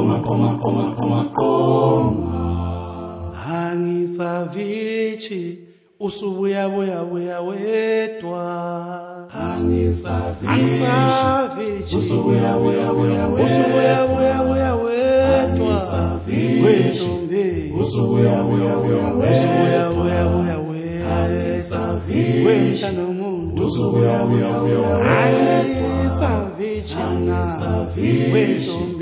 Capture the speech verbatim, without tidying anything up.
koma koma koma koma koma. Angisavichi usubuya buya buya wedwa. Angisavichi usubuya buya buya wedwa. Usubuya buya buya wedwa. Angisavichi usubuya buya buya wedwa. Usubuya buya buya wedwa. Angisavichi Wenda nomuntu usubuya buya buya wedwa. Angisavichi na. Angisavichi